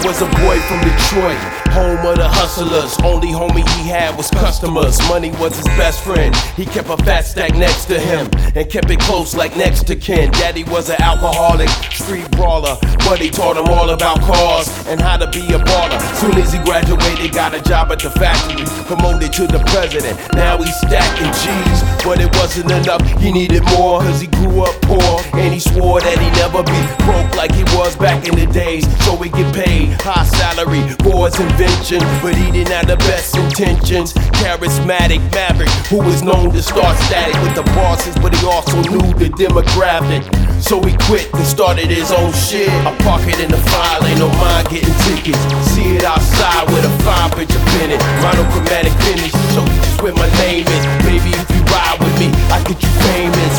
was a boy from Detroit, home of the hustlers. Only homie he had was customers. Money was his best friend. He kept a fat stack next to him and kept it close like next to kin. Daddy was an alcoholic, street brawler, but he taught him all about cars and how to be a baller. Soon as he graduated, got a job at the factory, promoted to the president. Now he's stacking G's, but it wasn't enough. He needed more, cause he grew up poor, and he swore that he'd never be broke like he was back in the days. So he get paid high salary for his invention, but he didn't have the best intentions. Charismatic maverick who was known to start static with the bosses, but he also knew the demographic. So he quit and started his own shit. I park it in the file, ain't no mind getting tickets. See it outside with a fine picture pin it. Monochromatic finish, show you just where my name is. Baby, if you ride with me, I get you famous.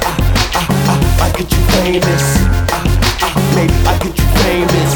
I get you famous. Maybe I get you famous.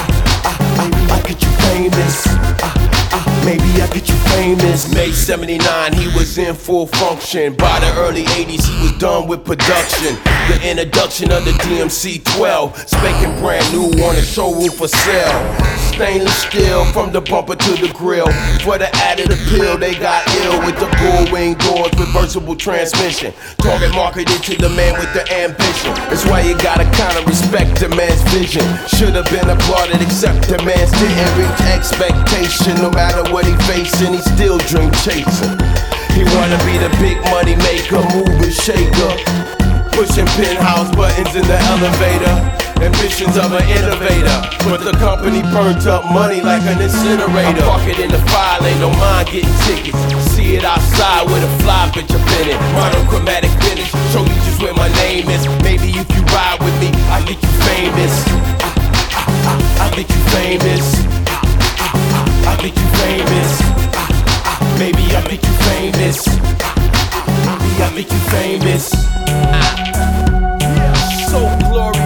I get you famous. Maybe I get you famous. May 79, he was in full function. By the early 80s, he was done with production. The introduction of the DMC-12, spanking brand new on the showroom for sale. Stainless steel from the bumper to the grill. For the added appeal, they got ill with the gold wing doors, reversible transmission. Target marketed to the man with the ambition. That's why you gotta kinda respect the man's vision. Should've been applauded, except the man's didn't reach expectation. No matter what he facing, he still dream chasing. He wanna be the big money maker, mover, shaker, pushing penthouse buttons in the elevator. Ambitions of an innovator, but the company burnt up money like an incinerator. I park it in the file, ain't no mind getting tickets. See it outside with a fly bitch up in it. Monochromatic finish, show you just where my name is. Maybe if you ride with me, I get you famous. I get you famous. I get you famous. Maybe I get you famous. Maybe I get you famous. So glorious.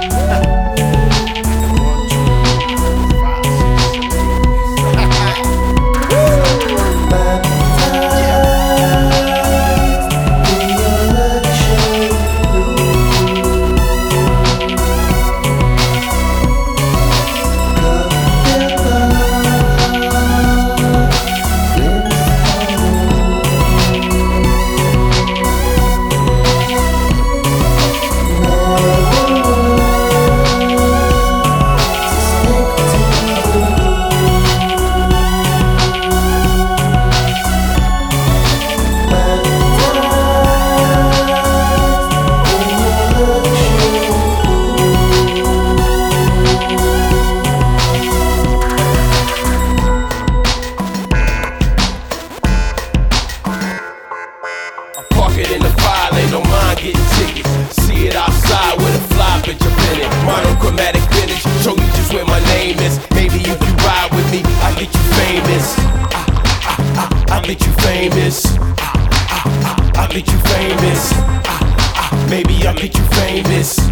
In the file, ain't no mind getting tickets. See it outside with a fly bitch up in it. Monochromatic finish, show you just where my name is. Maybe if you ride with me, I get you famous. I get you famous. I get you famous. Maybe I get you famous.